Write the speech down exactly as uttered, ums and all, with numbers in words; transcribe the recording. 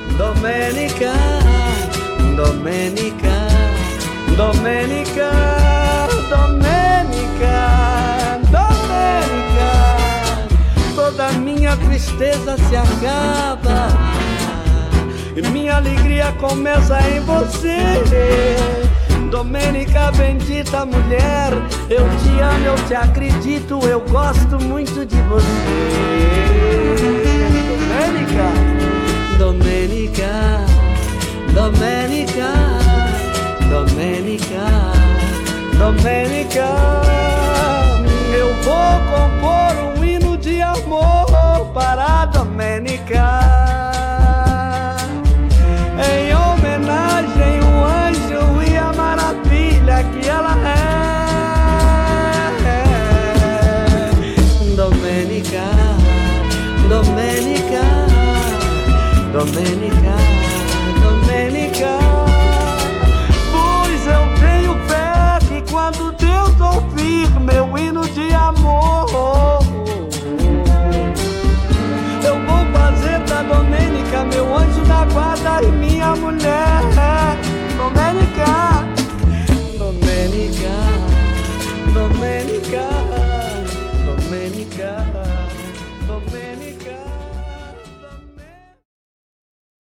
Domenica, Domenica, Domenica, Domenica, Domenica. Toda minha tristeza se acaba e minha alegria começa em você. Domenica, bendita mulher, eu te amo, eu te acredito, eu gosto muito de você. Domenica, Domenica, Domenica, Domenica, Domenica. Eu vou compor um hino de amor para Domenica, em homenagem ao anjo e a maravilha que ela é. Domenica, Domenica, Domenica, Domenica. Pois eu tenho fé que quando Deus ouvir meu hino de amor, eu vou fazer da Domenica meu anjo da guarda e minha mulher. Domenica, Domenica, Domenica.